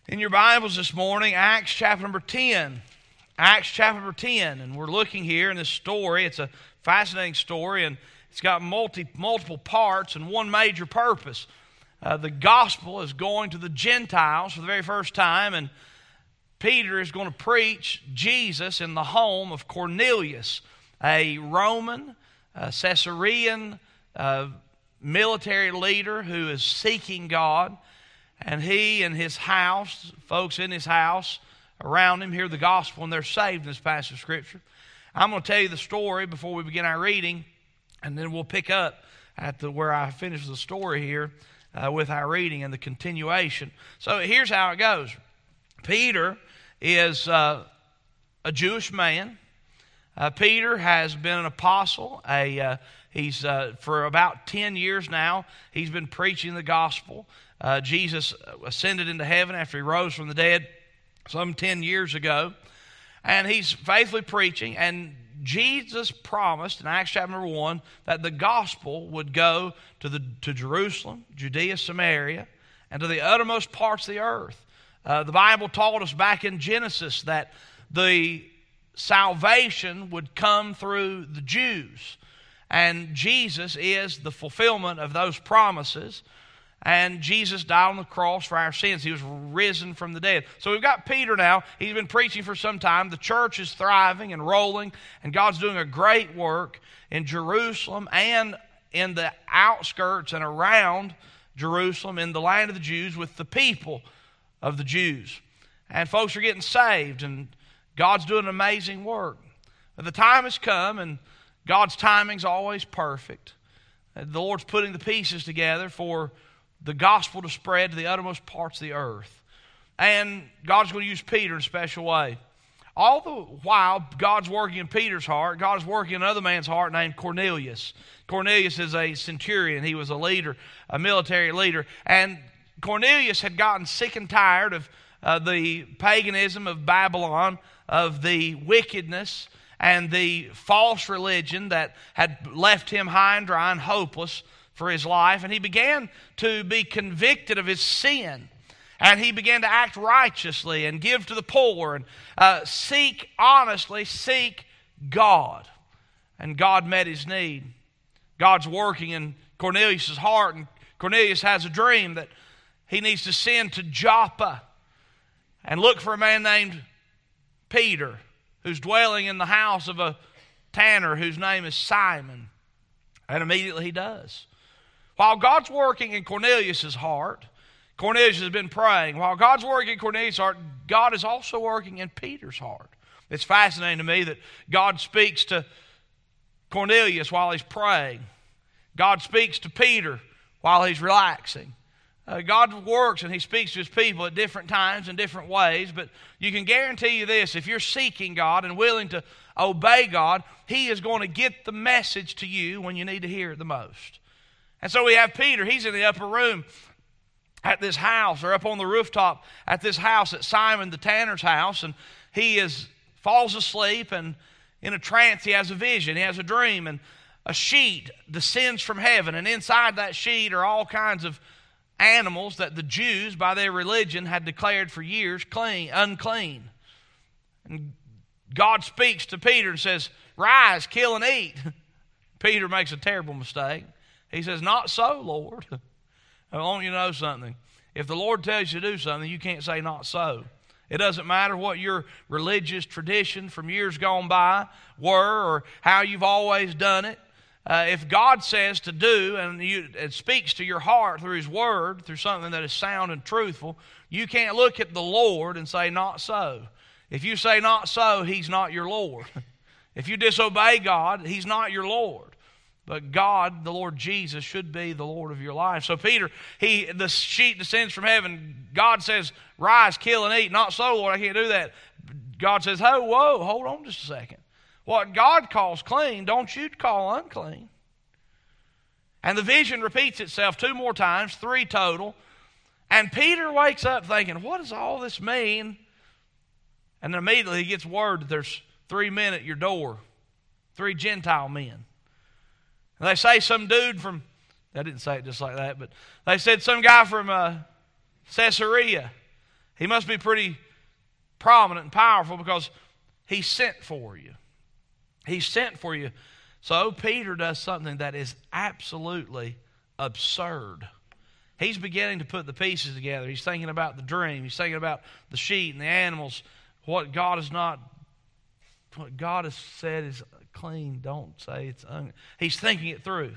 In your Bibles this morning, Acts chapter number 10. Acts chapter number 10. And we're looking here in this story. It's a fascinating story, and it's got multiple parts and one major purpose. The gospel is going to the Gentiles for the very first time, and Peter is going to preach Jesus in the home of Cornelius, a Roman, Caesarean military leader who is seeking God. And he and his house, folks in his house around him, hear the gospel and they're saved in this passage of Scripture. I'm going to tell you the story before we begin our reading, and then we'll pick up at where I finish the story here with our reading and the continuation. So here's how it goes. Peter is a Jewish man. Peter has been an apostle. He's for about 10 years now, he's been preaching the gospel. Jesus ascended into heaven after he rose from the dead some 10 years ago. And he's faithfully preaching. And Jesus promised in Acts chapter number 1 that the gospel would go to Jerusalem, Judea, Samaria, and to the uttermost parts of the earth. The Bible taught us back in Genesis that the salvation would come through the Jews. And Jesus is the fulfillment of those promises. And Jesus died on the cross for our sins. He was risen from the dead. So we've got Peter now. He's been preaching for some time. The church is thriving and rolling, and God's doing a great work in Jerusalem and in the outskirts and around Jerusalem, in the land of the Jews, with the people of the Jews. And folks are getting saved, and God's doing amazing work. But the time has come, and God's timing's always perfect. The Lord's putting the pieces together for the gospel to spread to the uttermost parts of the earth. And God's going to use Peter in a special way. All the while, God's working in Peter's heart. God is working in another man's heart named Cornelius. Cornelius is a centurion. He was a leader, a military leader. And Cornelius had gotten sick and tired of the paganism of Babylon, of the wickedness and the false religion that had left him high and dry and hopeless for his life. And he began to be convicted of his sin. And he began to act righteously and give to the poor and seek God. And God met his need. God's working in Cornelius' heart, and Cornelius has a dream that he needs to send to Joppa and look for a man named Peter, who's dwelling in the house of a tanner whose name is Simon. And immediately he does. While God's working in Cornelius' heart, Cornelius has been praying. While God's working in Cornelius' heart, God is also working in Peter's heart. It's fascinating to me that God speaks to Cornelius while he's praying. God speaks to Peter while he's relaxing. God works and he speaks to his people at different times in different ways, but you can guarantee you this: if you're seeking God and willing to obey God, he is going to get the message to you when you need to hear it the most. And so we have Peter. He's in the upper room at this house, or up on the rooftop at this house, at Simon the tanner's house, and he falls asleep, and in a trance he has a vision. He has a dream, and a sheet descends from heaven, and inside that sheet are all kinds of animals that the Jews, by their religion, had declared for years unclean. And God speaks to Peter and says, "Rise, kill and eat." Peter makes a terrible mistake. He says, "Not so, Lord." I want you to know something. If the Lord tells you to do something, you can't say "not so." It doesn't matter what your religious tradition from years gone by were, or how you've always done it. If God says to do, and it speaks to your heart through His Word, through something that is sound and truthful, you can't look at the Lord and say "not so." If you say "not so," He's not your Lord. If you disobey God, He's not your Lord. But God, the Lord Jesus, should be the Lord of your life. So Peter, the sheet descends from heaven. God says, "Rise, kill, and eat." "Not so, Lord, I can't do that." God says, "Oh, whoa, hold on just a second. What God calls clean, don't you call unclean." And the vision repeats itself 2 more times, 3 total. And Peter wakes up thinking, what does all this mean? And then immediately he gets word that there's 3 men at your door, 3 Gentile men. And they say some dude from, they didn't say it just like that, but they said some guy from Caesarea. He must be pretty prominent and powerful because he sent for you. He sent for you. So Peter does something that is absolutely absurd. He's beginning to put the pieces together. He's thinking about the dream. He's thinking about the sheep and the animals. What God has said is clean. Don't say it's He's thinking it through.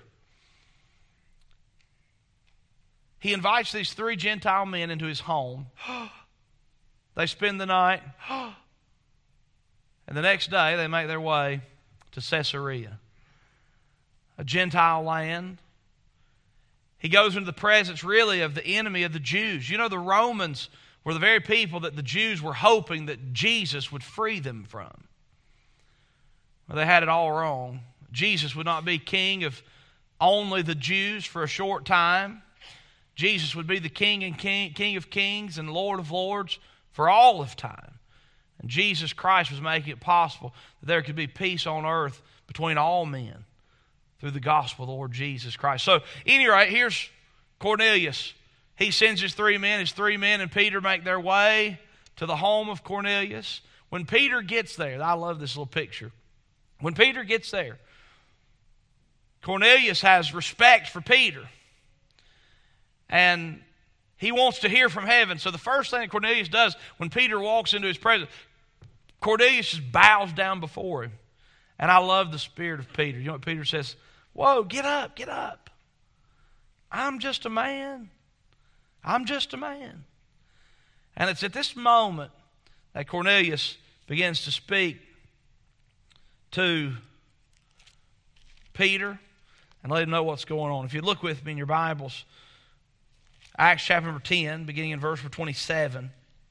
He invites these 3 Gentile men into his home. They spend the night. And the next day they make their way to Caesarea, a Gentile land. He goes into the presence really of the enemy of the Jews. You know, the Romans were the very people that the Jews were hoping that Jesus would free them from. Well, they had it all wrong. Jesus would not be king of only the Jews for a short time. Jesus would be the King of kings and Lord of lords for all of time. And Jesus Christ was making it possible that there could be peace on earth between all men through the gospel of the Lord Jesus Christ. So, anyway, here's Cornelius. He sends his 3 men. His 3 men and Peter make their way to the home of Cornelius. When Peter gets there, I love this little picture. When Peter gets there, Cornelius has respect for Peter. And he wants to hear from heaven. So the first thing that Cornelius does when Peter walks into his presence, Cornelius just bows down before him. And I love the spirit of Peter. You know what Peter says? Whoa, get up, get up. I'm just a man. I'm just a man. And it's at this moment that Cornelius begins to speak to Peter and let him know what's going on. If you look with me in your Bibles, Acts chapter number 10, beginning in verse 27.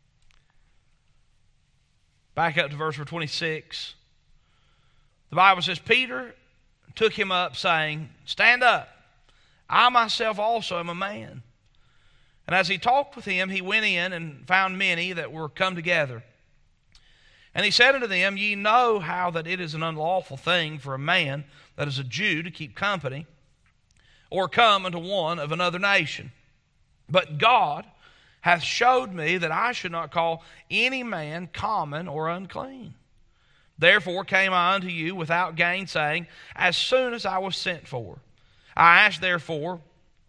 Back up to verse 26. The Bible says, Peter took him up, saying, Stand up. I myself also am a man. And as he talked with him, he went in and found many that were come together. And he said unto them, Ye know how that it is an unlawful thing for a man that is a Jew to keep company, or come unto one of another nation. But God hath showed me that I should not call any man common or unclean. Therefore came I unto you without gainsaying, as soon as I was sent for. I asked therefore,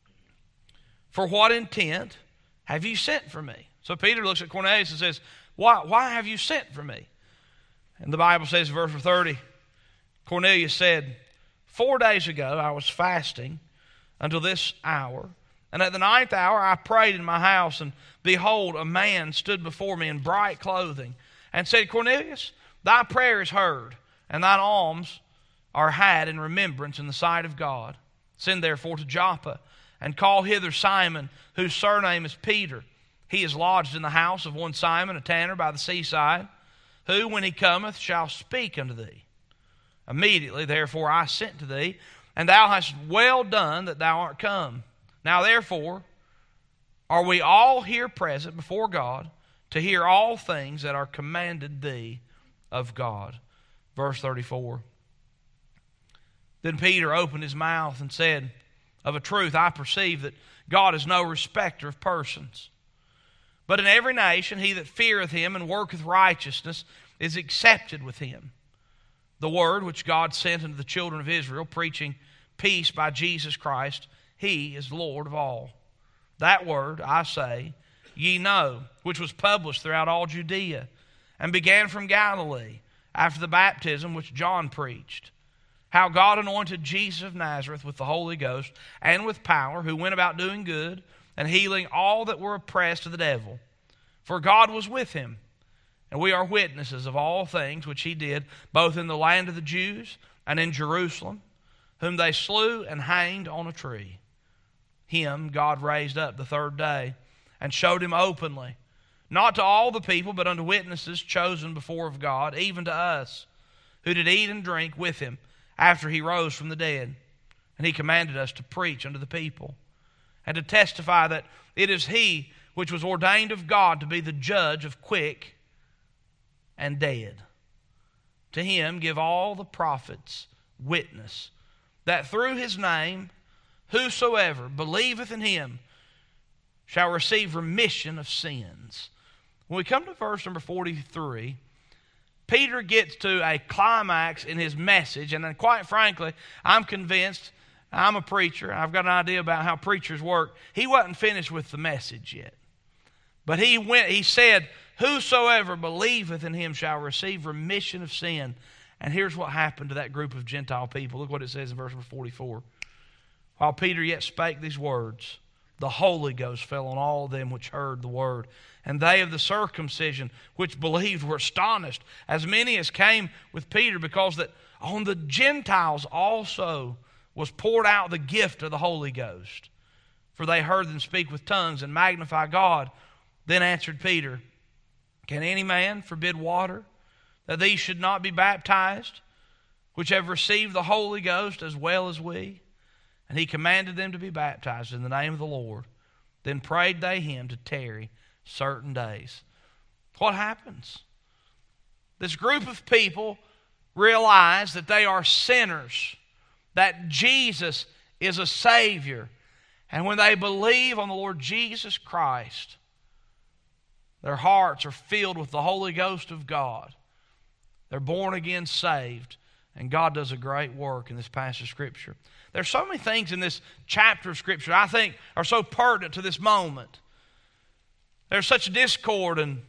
For what intent have you sent for me? So Peter looks at Cornelius and says, Why have you sent for me? And the Bible says in verse 30, Cornelius said, 4 days ago I was fasting until this hour, and at the 9th hour I prayed in my house, and behold, a man stood before me in bright clothing, and said, Cornelius, thy prayer is heard, and thine alms are had in remembrance in the sight of God. Send therefore to Joppa, and call hither Simon, whose surname is Peter. He is lodged in the house of one Simon, a tanner by the seaside, who, when he cometh, shall speak unto thee. Immediately, therefore, I sent to thee, and thou hast well done that thou art come. Now, therefore, are we all here present before God to hear all things that are commanded thee of God. Verse 34. Then Peter opened his mouth and said, Of a truth I perceive that God is no respecter of persons. But in every nation he that feareth him and worketh righteousness is accepted with him. The word which God sent unto the children of Israel, preaching peace by Jesus Christ, he is Lord of all. That word, I say, ye know, which was published throughout all Judea, and began from Galilee, after the baptism which John preached, how God anointed Jesus of Nazareth with the Holy Ghost and with power, who went about doing good and healing all that were oppressed of the devil. For God was with him. And we are witnesses of all things which he did, both in the land of the Jews and in Jerusalem, whom they slew and hanged on a tree. Him God raised up the 3rd day, and showed him openly, not to all the people, but unto witnesses chosen before of God, even to us, who did eat and drink with him after he rose from the dead. And he commanded us to preach unto the people, and to testify that it is he which was ordained of God to be the judge of quick and dead. To him give all the prophets witness, that through his name whosoever believeth in him shall receive remission of sins. When we come to verse number 43, Peter gets to a climax in his message, and then quite frankly, I'm convinced, I'm a preacher, I've got an idea about how preachers work. He wasn't finished with the message yet. But he said, whosoever believeth in him shall receive remission of sin. And here's what happened to that group of Gentile people. Look what it says in verse number 44. While Peter yet spake these words, the Holy Ghost fell on all them which heard the word. And they of the circumcision which believed were astonished, as many as came with Peter, because that on the Gentiles also was poured out the gift of the Holy Ghost. For they heard them speak with tongues and magnify God. Then answered Peter, can any man forbid water, that these should not be baptized, which have received the Holy Ghost as well as we? And he commanded them to be baptized in the name of the Lord. Then prayed they him to tarry certain days. What happens? This group of people realize that they are sinners, that Jesus is a Savior. And when they believe on the Lord Jesus Christ, their hearts are filled with the Holy Ghost of God. They're born again, saved, and God does a great work in this passage of Scripture. There's so many things in this chapter of Scripture I think are so pertinent to this moment. There's such discord and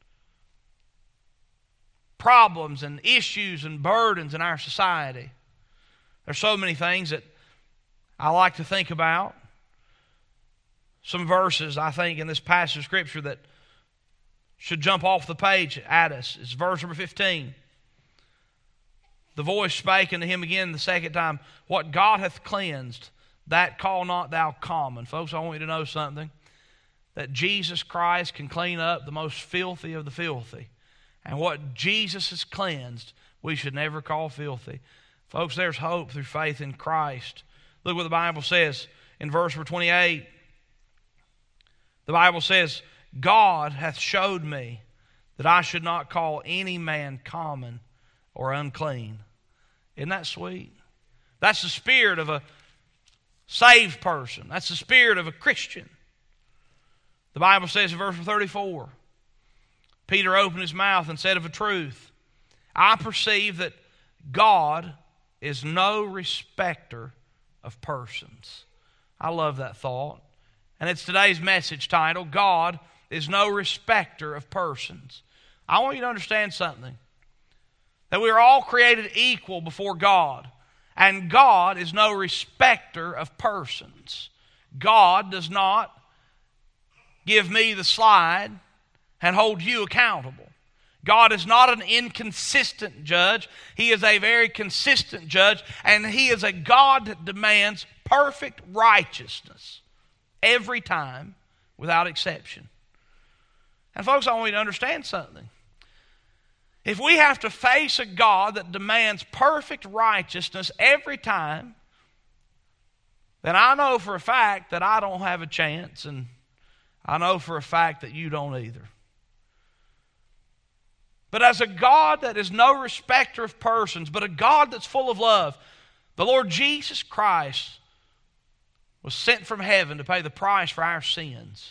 problems and issues and burdens in our society. There's so many things that I like to think about. Some verses, I think, in this passage of Scripture that should jump off the page at us. It's verse number 15. The voice spake unto him again the second time, what God hath cleansed, that call not thou common. Folks, I want you to know something. That Jesus Christ can clean up the most filthy of the filthy. And what Jesus has cleansed, we should never call filthy. Folks, there's hope through faith in Christ. Look what the Bible says in verse number 28. The Bible says, God hath showed me that I should not call any man common or unclean. Isn't that sweet? That's the spirit of a saved person. That's the spirit of a Christian. The Bible says in verse 34, Peter opened his mouth and said of a truth, I perceive that God is no respecter of persons. I love that thought. And it's today's message title, God is no respecter of persons. I want you to understand something. That we are all created equal before God. And God is no respecter of persons. God does not give me the slide and hold you accountable. God is not an inconsistent judge. He is a very consistent judge. And He is a God that demands perfect righteousness every time without exception. And folks, I want you to understand something. If we have to face a God that demands perfect righteousness every time, then I know for a fact that I don't have a chance, and I know for a fact that you don't either. But as a God that is no respecter of persons, but a God that's full of love, the Lord Jesus Christ was sent from heaven to pay the price for our sins.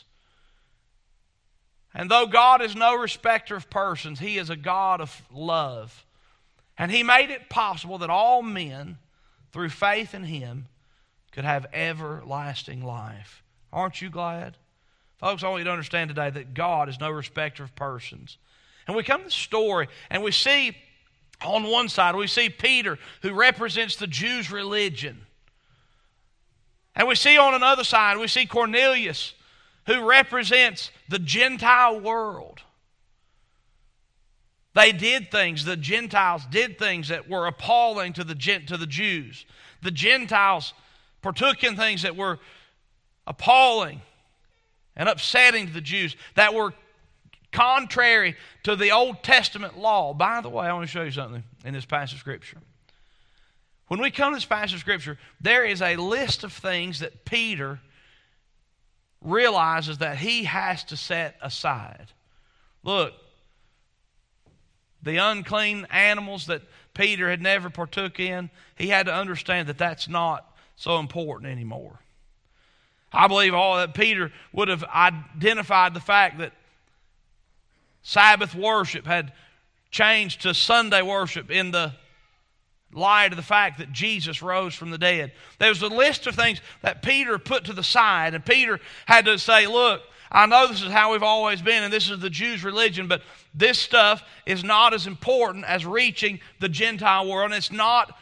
And though God is no respecter of persons, He is a God of love. And He made it possible that all men, through faith in Him, could have everlasting life. Aren't you glad? Folks, I want you to understand today that God is no respecter of persons. And we come to the story, and we see on one side, we see Peter, who represents the Jews' religion. And we see on another side, we see Cornelius, who represents the Gentile world. They did things, the Gentiles did things that were appalling to the Jews. The Gentiles partook in things that were appalling and upsetting to the Jews, that were contrary to the Old Testament law. By the way, I want to show you something in this passage of Scripture. When we come to this passage of Scripture, there is a list of things that Peter realizes that he has to set aside. Look, the unclean animals that Peter had never partook in, he had to understand that that's not so important anymore. I believe all that Peter would have identified the fact that Sabbath worship had changed to Sunday worship in the light of the fact that Jesus rose from the dead. There was a list of things that Peter put to the side, and Peter had to say, look, I know this is how we've always been, and this is the Jews' religion, but this stuff is not as important as reaching the Gentile world, and it's not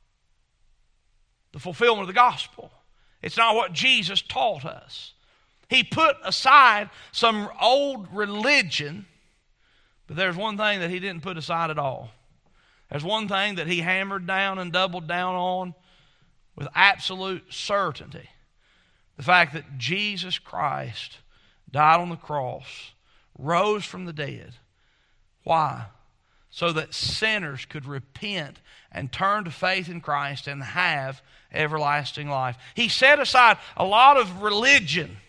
the fulfillment of the gospel. It's not what Jesus taught us. He put aside some old religion, but there's one thing that he didn't put aside at all. There's one thing that he hammered down and doubled down on with absolute certainty. The fact that Jesus Christ died on the cross, rose from the dead. Why? So that sinners could repent and turn to faith in Christ and have everlasting life. He set aside a lot of religion,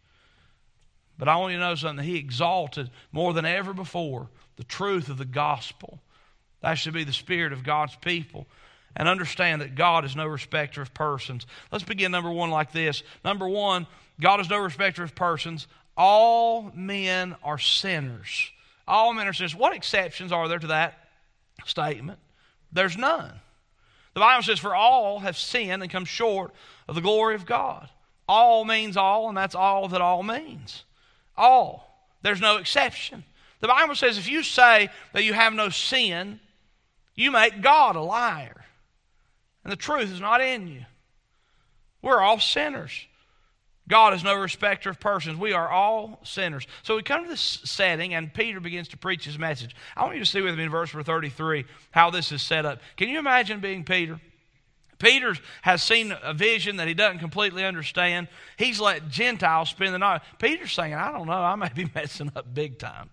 but I want you to know something. He exalted more than ever before the truth of the gospel. That should be the spirit of God's people. And understand that God is no respecter of persons. Let's begin number one like this. Number one, God is no respecter of persons. All men are sinners. All men are sinners. What exceptions are there to that statement? There's none. The Bible says, for all have sinned and come short of the glory of God. All means all, and that's all that all means. All. There's no exception. The Bible says if you say that you have no sin, you make God a liar. And the truth is not in you. We're all sinners. God is no respecter of persons. We are all sinners. So we come to this setting, and Peter begins to preach his message. I want you to see with me in verse 33 how this is set up. Can you imagine being Peter? Peter has seen a vision that he doesn't completely understand. He's let Gentiles spend the night. Peter's saying, I don't know, I may be messing up big time.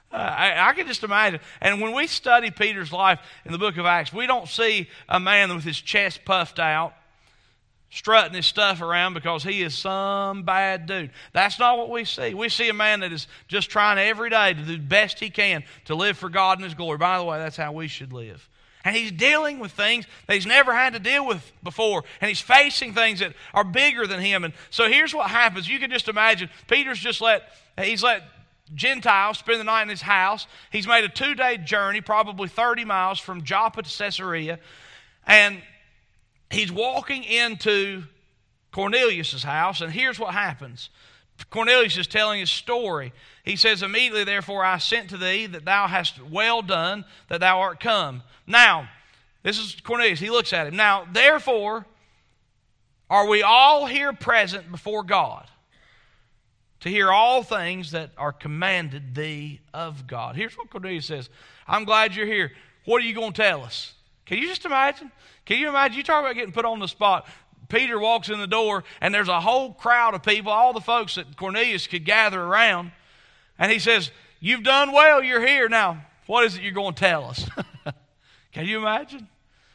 I can just imagine. And when we study Peter's life in the book of Acts, we don't see a man with his chest puffed out, strutting his stuff around because he is some bad dude. That's not what we see. We see a man that is just trying every day to do the best he can to live for God and His glory. By the way, that's how we should live. And he's dealing with things that he's never had to deal with before. And he's facing things that are bigger than him. And so here's what happens. You can just imagine, Peter's just let Gentiles spend the night in his house. He's made a 2-day journey, probably 30 miles from Joppa to Caesarea. And he's walking into Cornelius' house, and here's what happens. Cornelius is telling his story. He says, immediately, therefore, I sent to thee that thou hast well done, that thou art come. Now, this is Cornelius. He looks at him. Now, therefore, are we all here present before God to hear all things that are commanded thee of God? Here's what Cornelius says. I'm glad you're here. What are you going to tell us? Can you just imagine? Can you imagine? You talk about getting put on the spot. Peter walks in the door, and there's a whole crowd of people, all the folks that Cornelius could gather around. And he says, you've done well, you're here. Now, what is it you're going to tell us? Can you imagine?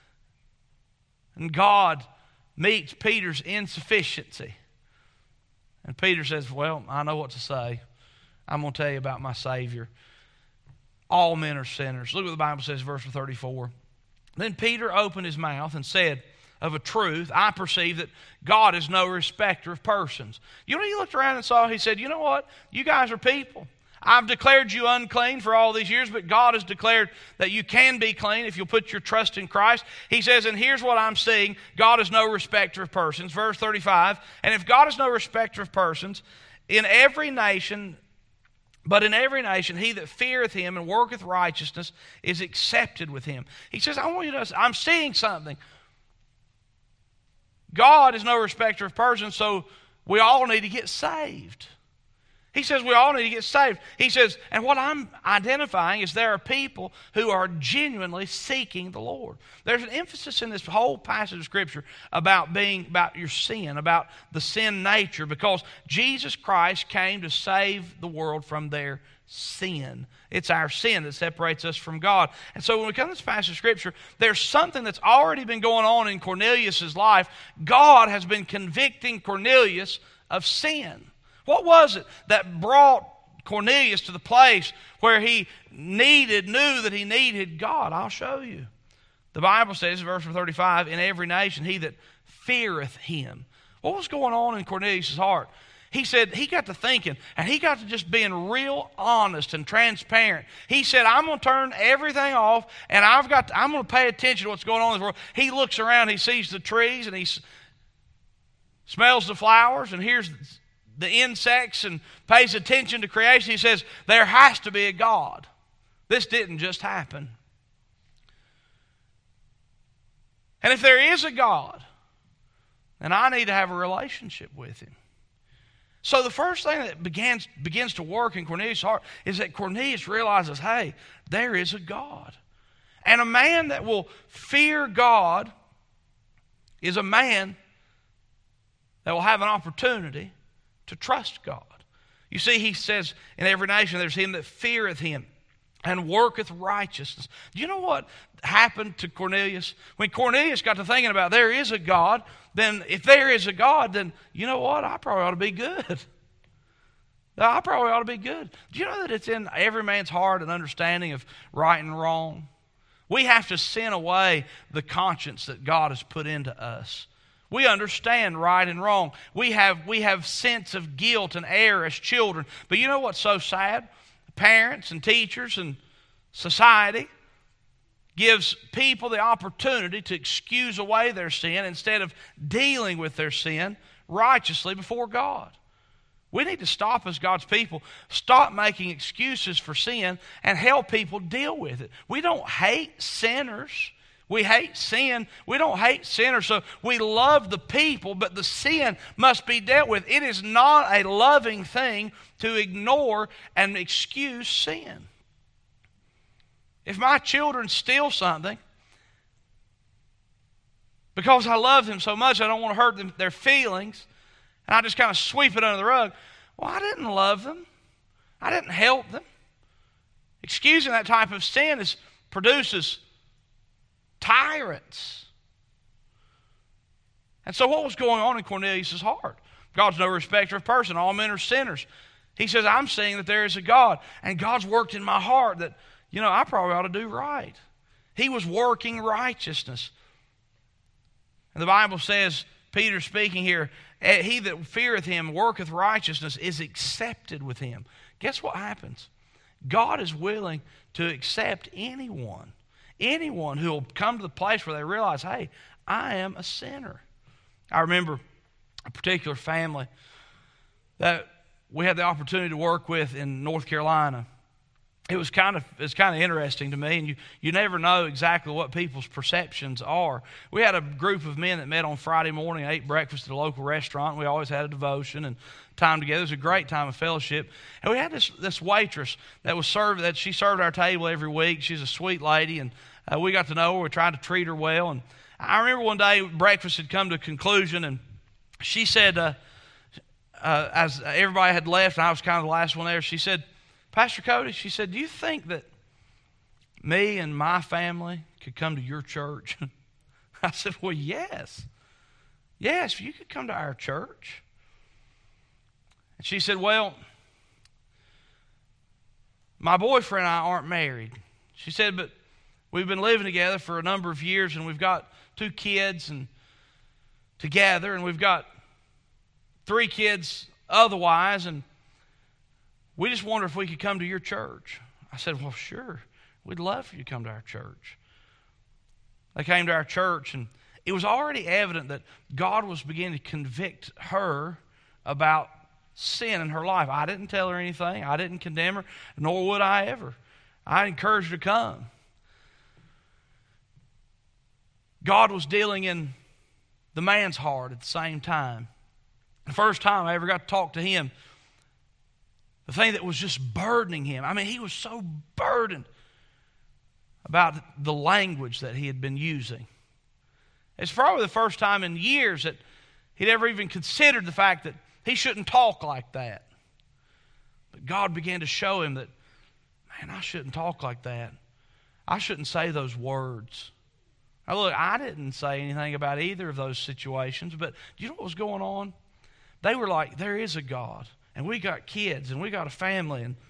And God meets Peter's insufficiency. And Peter says, well, I know what to say. I'm going to tell you about my Savior. All men are sinners. Look what the Bible says, verse 34. Then Peter opened his mouth and said, of a truth, I perceive that God is no respecter of persons. You know, he looked around and saw, he said, you know what? You guys are people. I've declared you unclean for all these years, but God has declared that you can be clean if you'll put your trust in Christ. He says, and here's what I'm seeing. God is no respecter of persons. Verse 35, and if God is no respecter of persons, in every nation, but in every nation, he that feareth him and worketh righteousness is accepted with him. He says, I want you to know, I'm seeing something. God is no respecter of persons, so we all need to get saved. He says we all need to get saved. He says, and what I'm identifying is there are people who are genuinely seeking the Lord. There's an emphasis in this whole passage of Scripture about your sin, about the sin nature, because Jesus Christ came to save the world from their sin. It's our sin that separates us from God. And so when we come to this passage of Scripture, there's something that's already been going on in Cornelius' life. God has been convicting Cornelius of sin. What was it that brought Cornelius to the place where he knew that he needed God? I'll show you. The Bible says, verse 35, in every nation he that feareth him. What was going on in Cornelius' heart? He said he got to thinking, and he got to just being real honest and transparent. He said, I'm going to turn everything off, and I'm going to pay attention to what's going on in this world. He looks around, he sees the trees, and he smells the flowers, and hears the insects, and pays attention to creation. He says, there has to be a God. This didn't just happen. And if there is a God, then I need to have a relationship with Him. So the first thing that begins to work in Cornelius' heart is that Cornelius realizes, hey, there is a God. And a man that will fear God is a man that will have an opportunity to trust God. You see, he says, in every nation there's him that feareth him and worketh righteousness. Do you know what happened to Cornelius? When Cornelius got to thinking about there is a God, then if there is a God, then you know what? I probably ought to be good. I probably ought to be good. Do you know that it's in every man's heart an understanding of right and wrong? We have to send away the conscience that God has put into us. We understand right and wrong. We have sense of guilt and error as children. But you know what's so sad? Parents and teachers and society gives people the opportunity to excuse away their sin instead of dealing with their sin righteously before God. We need to stop as God's people, stop making excuses for sin and help people deal with it. We don't hate sinners. We hate sin. We don't hate sinners. So we love the people, but the sin must be dealt with. It is not a loving thing to ignore and excuse sin. If my children steal something, because I love them so much, I don't want to hurt their feelings, and I just kind of sweep it under the rug, well, I didn't love them. I didn't help them. Excusing that type of sin produces tyrants. And so what was going on in Cornelius' heart? God's no respecter of person. All men are sinners. He says, I'm seeing that there is a God. And God's worked in my heart that, I probably ought to do right. He was working righteousness. And the Bible says, Peter speaking here, he that feareth him worketh righteousness is accepted with him. Guess what happens? God is willing to accept anyone who will come to the place where they realize, hey, I am a sinner. I remember a particular family that we had the opportunity to work with in North Carolina. It's kind of interesting to me, and you never know exactly what people's perceptions are. We had a group of men that met on Friday morning, ate breakfast at a local restaurant. We always had a devotion and time together. It was a great time of fellowship. And we had this waitress that she served our table every week. She's a sweet lady, and we got to know her. We tried to treat her well. And I remember one day breakfast had come to a conclusion, and she said, as everybody had left, and I was kind of the last one there, she said, Pastor Cody, she said, do you think that me and my family could come to your church? I said, well, yes. Yes, you could come to our church. And she said, well, my boyfriend and I aren't married. She said, but we've been living together for a number of years, and we've got 2 kids together, and we've got 3 kids otherwise, and we just wonder if we could come to your church. I said, well, sure. We'd love for you to come to our church. They came to our church, and it was already evident that God was beginning to convict her about sin in her life. I didn't tell her anything. I didn't condemn her, nor would I ever. I encouraged her to come. God was dealing in the man's heart at the same time. The first time I ever got to talk to him, the thing that was just burdening him. I mean, he was so burdened about the language that he had been using. It's probably the first time in years that he'd ever even considered the fact that he shouldn't talk like that. But God began to show him that, man, I shouldn't talk like that. I shouldn't say those words. Now look, I didn't say anything about either of those situations, but do you know what was going on? They were like, there is a God. And we got kids, and we got a family, and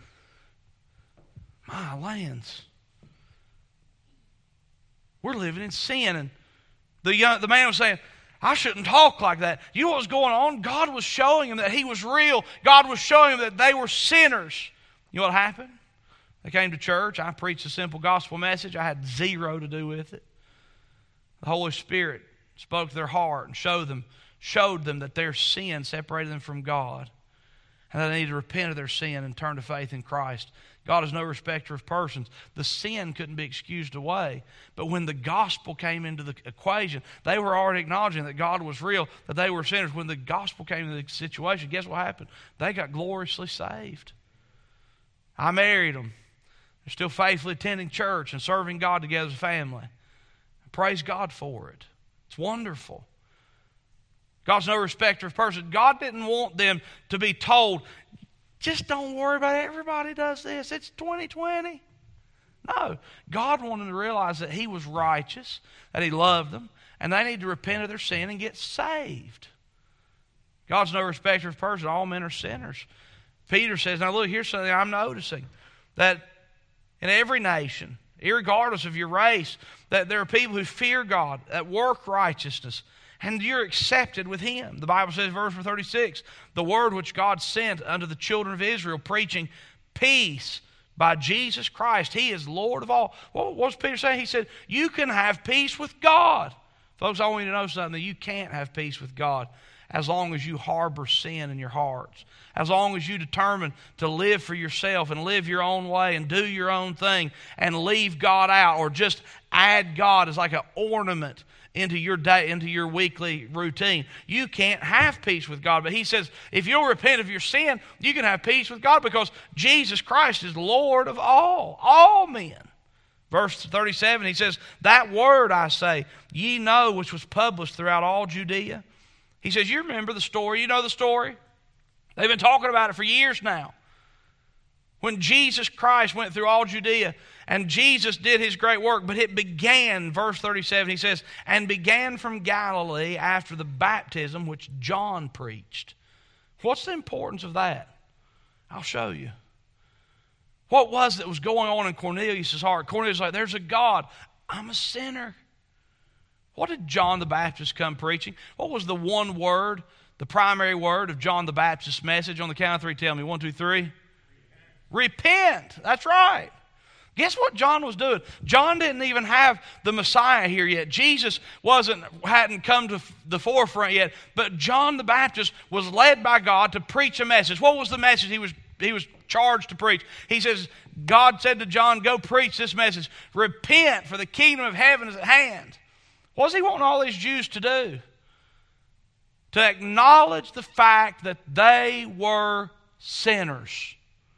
my lands, we're living in sin. And the man was saying, I shouldn't talk like that. You know what was going on? God was showing them that He was real. God was showing them that they were sinners. You know what happened? They came to church. I preached a simple gospel message. I had zero to do with it. The Holy Spirit spoke to their heart and showed them that their sin separated them from God, and that they needed to repent of their sin and turn to faith in Christ. God is no respecter of persons. The sin couldn't be excused away. But when the gospel came into the equation, they were already acknowledging that God was real, that they were sinners. When the gospel came into the situation, guess what happened? They got gloriously saved. I married them. They're still faithfully attending church and serving God together as a family. Praise God for it. It's wonderful. God's no respecter of persons. God didn't want them to be told, just don't worry about it. Everybody does this. It's 2020. No. God wanted them to realize that He was righteous, that He loved them, and they need to repent of their sin and get saved. God's no respecter of persons. All men are sinners. Peter says, now look, here's something I'm noticing, that in every nation, irregardless of your race, that there are people who fear God, that work righteousness, and you're accepted with Him. The Bible says, verse 36, the word which God sent unto the children of Israel, preaching peace by Jesus Christ. He is Lord of all. What was Peter saying? He said, you can have peace with God. Folks, I want you to know something, that you can't have peace with God as long as you harbor sin in your hearts. As long as you determine to live for yourself and live your own way and do your own thing and leave God out, or just add God as like an ornament into your day, into your weekly routine. You can't have peace with God. But He says, if you'll repent of your sin, you can have peace with God, because Jesus Christ is Lord of all men. Verse 37, He says, that word I say, ye know, which was published throughout all Judea. He says, you remember the story. You know the story. They've been talking about it for years now. When Jesus Christ went through all Judea, and Jesus did His great work, but it began, verse 37, He says, and began from Galilee after the baptism which John preached. What's the importance of that? I'll show you. What was that was going on in Cornelius' heart? Cornelius was like, there's a God. I'm a sinner. What did John the Baptist come preaching? What was the one word, the primary word of John the Baptist's message? On the count of three, tell me. 1, 2, 3. Repent. That's right. Guess what John was doing? John didn't even have the Messiah here yet. Jesus hadn't come to the forefront yet. But John the Baptist was led by God to preach a message. What was the message he was charged to preach? He says, God said to John, go preach this message. Repent, for the kingdom of heaven is at hand. What was He wanting all these Jews to do? To acknowledge the fact that they were sinners.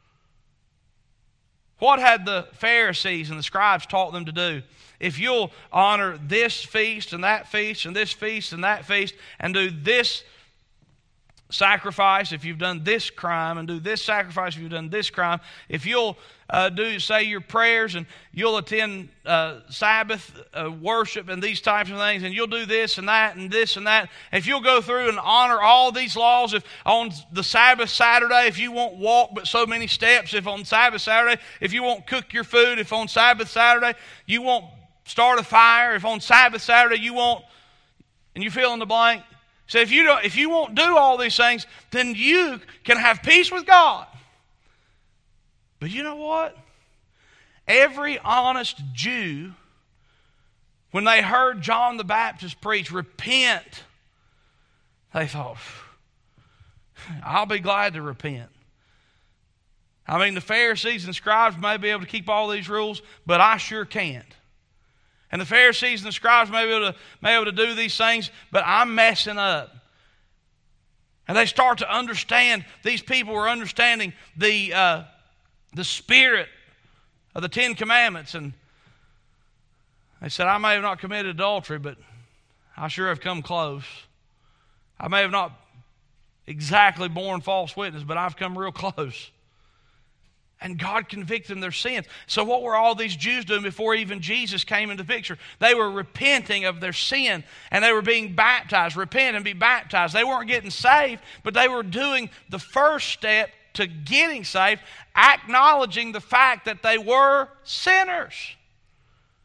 What had the Pharisees and the scribes taught them to do? If you'll honor this feast and that feast and this feast and that feast, and do this sacrifice if you've done this crime, and do this sacrifice if you've done this crime, if you'll say your prayers, and you'll attend Sabbath worship and these types of things, and you'll do this and that and this and that, if you'll go through and honor all these laws, if on the Sabbath Saturday, if you won't walk but so many steps, if on Sabbath Saturday, if you won't cook your food, if on Sabbath Saturday you won't start a fire, if on Sabbath Saturday you won't, and you fill in the blank. So if you won't do all these things, then you can have peace with God. But you know what? Every honest Jew, when they heard John the Baptist preach, repent, they thought, I'll be glad to repent. I mean, the Pharisees and scribes may be able to keep all these rules, but I sure can't. And the Pharisees and the scribes may be able to do these things, but I'm messing up. And they start to understand, these people were understanding the spirit of the Ten Commandments. And they said, I may have not committed adultery, but I sure have come close. I may have not exactly borne false witness, but I've come real close. And God convicted them of their sins. So what were all these Jews doing before even Jesus came into the picture? They were repenting of their sin, and they were being baptized. Repent and be baptized. They weren't getting saved, but they were doing the first step to getting saved, acknowledging the fact that they were sinners.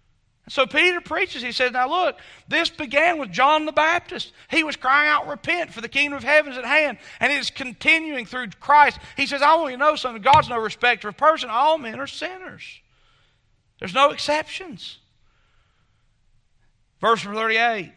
So Peter preaches. He says, now look, this began with John the Baptist. He was crying out, repent, for the kingdom of heaven is at hand. And it is continuing through Christ. He says, I want you to know something. God's no respecter of person. All men are sinners. There's no exceptions. Verse 38.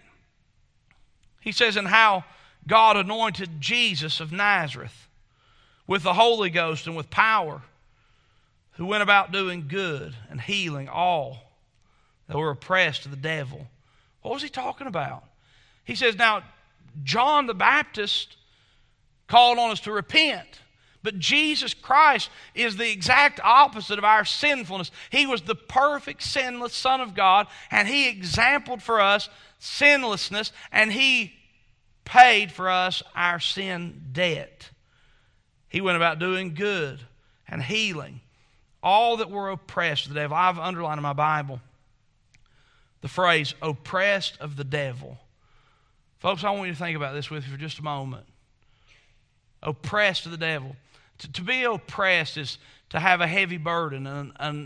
He says, and how God anointed Jesus of Nazareth with the Holy Ghost and with power, who went about doing good and healing all that were oppressed of the devil. What was he talking about? He says, now, John the Baptist called on us to repent, but Jesus Christ is the exact opposite of our sinfulness. He was the perfect, sinless Son of God, and He exampled for us sinlessness, and He paid for us our sin debt. He went about doing good and healing all that were oppressed of the devil. I've underlined in my Bible the phrase, oppressed of the devil. Folks, I want you to think about this with me for just a moment. Oppressed of the devil. To be oppressed is to have a heavy burden, an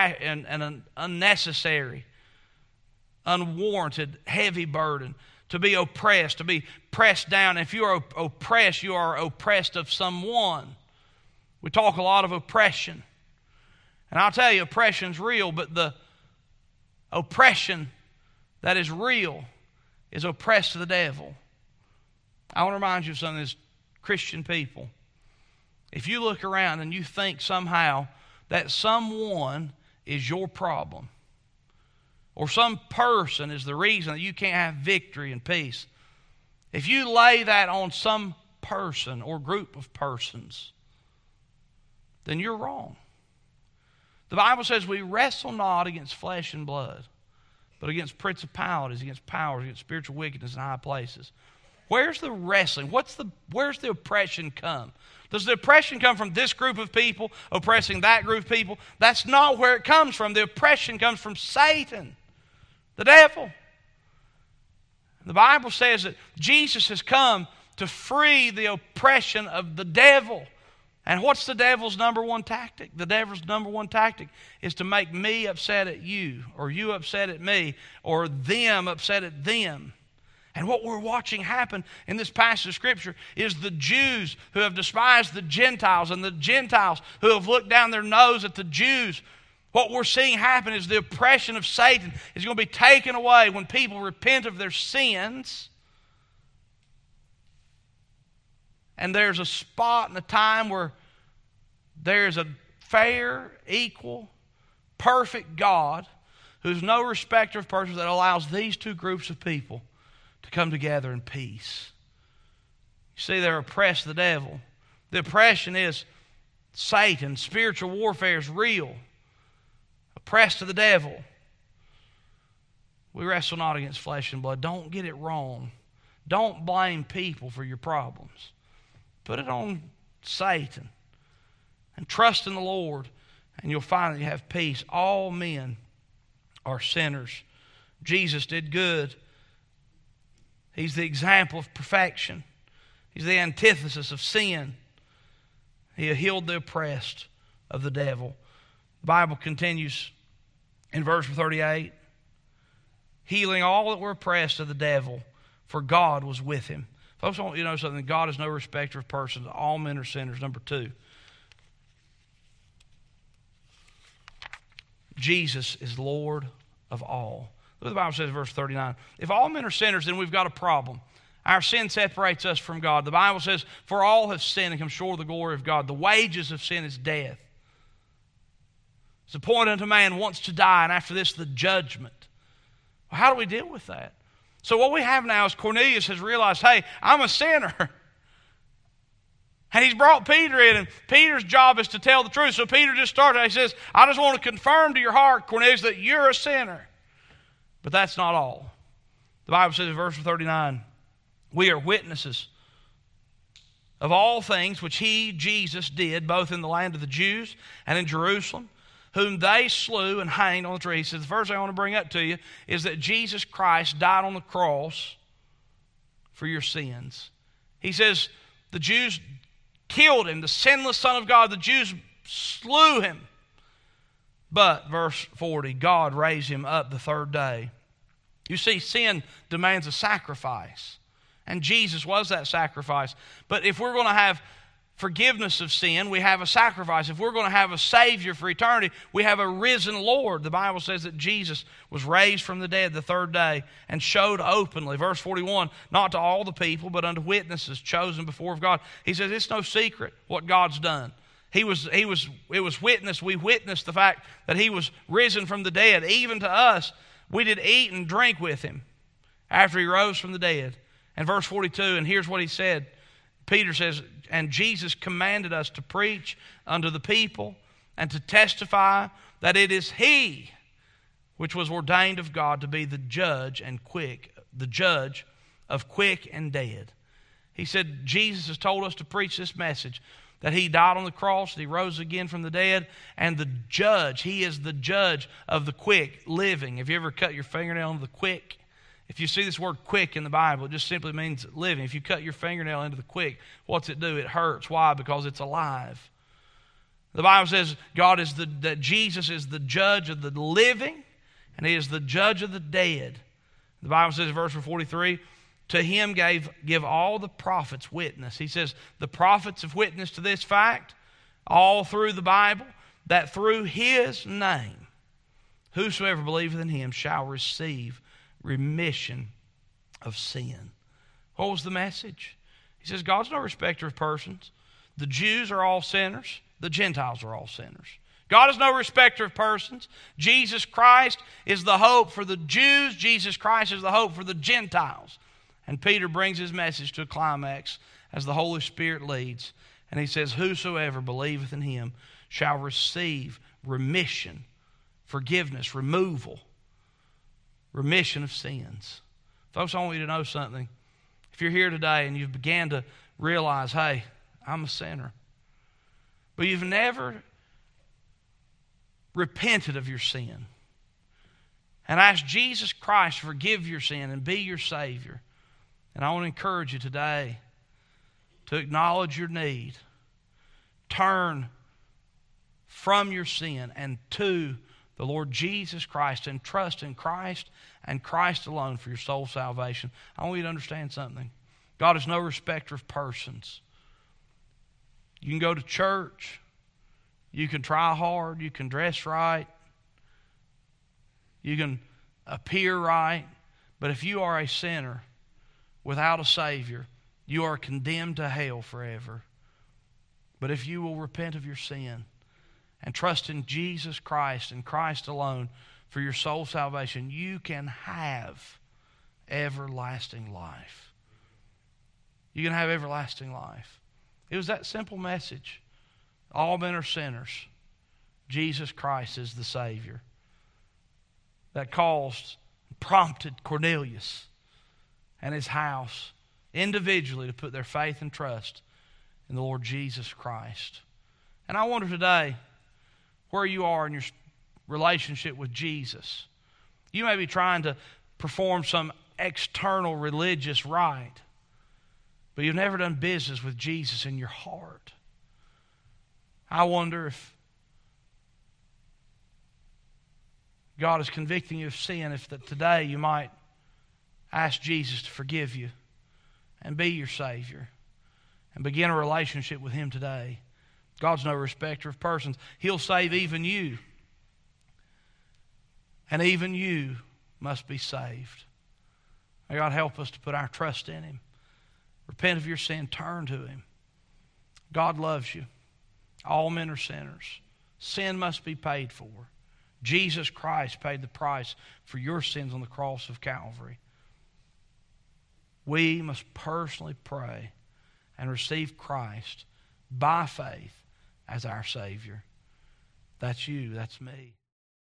unnecessary, unwarranted, heavy burden. To be oppressed, to be pressed down. If you are oppressed, you are oppressed of someone. We talk a lot of oppression. And I'll tell you, oppression's real, but the oppression that is real is oppressed to the devil. I want to remind you of something as Christian people. If you look around and you think somehow that someone is your problem, or some person is the reason that you can't have victory and peace, if you lay that on some person or group of persons, then you're wrong. The Bible says we wrestle not against flesh and blood, but against principalities, against powers, against spiritual wickedness in high places. Where's the wrestling? Where's the oppression come? Does the oppression come from this group of people oppressing that group of people? That's not where it comes from. The oppression comes from Satan, the devil. The Bible says that Jesus has come to free the oppression of the devil. And what's the devil's number one tactic? The devil's number one tactic is to make me upset at you, or you upset at me, or them upset at them. And what we're watching happen in this passage of Scripture is the Jews who have despised the Gentiles, and the Gentiles who have looked down their nose at the Jews. What we're seeing happen is the oppression of Satan is going to be taken away when people repent of their sins. And there's a spot and a time where there's a fair, equal, perfect God who's no respecter of persons that allows these two groups of people to come together in peace. You see, they're oppressed the devil. The oppression is Satan. Spiritual warfare is real. Oppressed to the devil. We wrestle not against flesh and blood. Don't get it wrong. Don't blame people for your problems. Put it on Satan and trust in the Lord, and you'll find that you have peace. All men are sinners. Jesus did good. He's the example of perfection. He's the antithesis of sin. He healed the oppressed of the devil. The Bible continues in verse 38, healing all that were oppressed of the devil, for God was with him. Folks, I want you to know something. God is no respecter of persons. All men are sinners. Number two, Jesus is Lord of all. Look what the Bible says in verse 39. If all men are sinners, then we've got a problem. Our sin separates us from God. The Bible says, for all have sinned and come short of the glory of God. The wages of sin is death. It's appointed unto man once to die, and after this the judgment. Well, how do we deal with that? So what we have now is Cornelius has realized, hey, I'm a sinner. And he's brought Peter in, and Peter's job is to tell the truth. So Peter just started. He says, I just want to confirm to your heart, Cornelius, that you're a sinner. But that's not all. The Bible says in verse 39, we are witnesses of all things which he, Jesus, did, both in the land of the Jews and in Jerusalem, whom they slew and hanged on the tree. He says, the first thing I want to bring up to you is that Jesus Christ died on the cross for your sins. He says the Jews killed him, the sinless Son of God. The Jews slew him. But, verse 40, God raised him up the third day. You see, sin demands a sacrifice. And Jesus was that sacrifice. But if we're going to have forgiveness of sin, we have a sacrifice. If we're going to have a Savior for eternity, we have a risen Lord. The Bible says that Jesus was raised from the dead the third day and showed openly. Verse 41, not to all the people, but unto witnesses chosen before of God. He says it's no secret what God's done. It was witnessed. We witnessed the fact that he was risen from the dead. Even to us, we did eat and drink with him after he rose from the dead. And verse 42, and here's what he said. Peter says, and Jesus commanded us to preach unto the people and to testify that it is he which was ordained of God to be the judge of quick and dead. He said Jesus has told us to preach this message, that he died on the cross, that he rose again from the dead, and the judge, he is the judge of the quick living. Have you ever cut your fingernail into the quick? If you see this word quick in the Bible, it just simply means living. If you cut your fingernail into the quick, what's it do? It hurts. Why? Because it's alive. The Bible says that Jesus is the judge of the living, and he is the judge of the dead. The Bible says in verse 43, to him give all the prophets witness. He says the prophets have witnessed to this fact all through the Bible, that through his name whosoever believeth in him shall receive remission of sin. What was the message? He says God's no respecter of persons. The Jews are all sinners. The Gentiles are all sinners. God is no respecter of persons. Jesus Christ is the hope for the Jews. Jesus Christ is the hope for the Gentiles. And Peter brings his message to a climax as the Holy Spirit leads. And he says, whosoever believeth in him shall receive remission, forgiveness, remission of sins. Folks, I want you to know something. If you're here today and you've began to realize, hey, I'm a sinner, but you've never repented of your sin and asked Jesus Christ to forgive your sin and be your Savior, and I want to encourage you today to acknowledge your need. Turn from your sin and to the Lord Jesus Christ and trust in Christ and Christ alone for your soul's salvation. I want you to understand something. God is no respecter of persons. You can go to church. You can try hard. You can dress right. You can appear right. But if you are a sinner without a Savior, you are condemned to hell forever. But if you will repent of your sin and trust in Jesus Christ and Christ alone for your soul salvation, you can have everlasting life. You can have everlasting life. It was that simple message. All men are sinners. Jesus Christ is the Savior. That prompted Cornelius and his house individually to put their faith and trust in the Lord Jesus Christ. And I wonder today where you are in your relationship with Jesus. You may be trying to perform some external religious rite, but you've never done business with Jesus in your heart. I wonder if God is convicting you of sin, if that today you might ask Jesus to forgive you and be your Savior and begin a relationship with him today. God's no respecter of persons. He'll save even you. And even you must be saved. May God help us to put our trust in him. Repent of your sin. Turn to him. God loves you. All men are sinners. Sin must be paid for. Jesus Christ paid the price for your sins on the cross of Calvary. We must personally pray and receive Christ by faith as our Savior. That's you. That's me.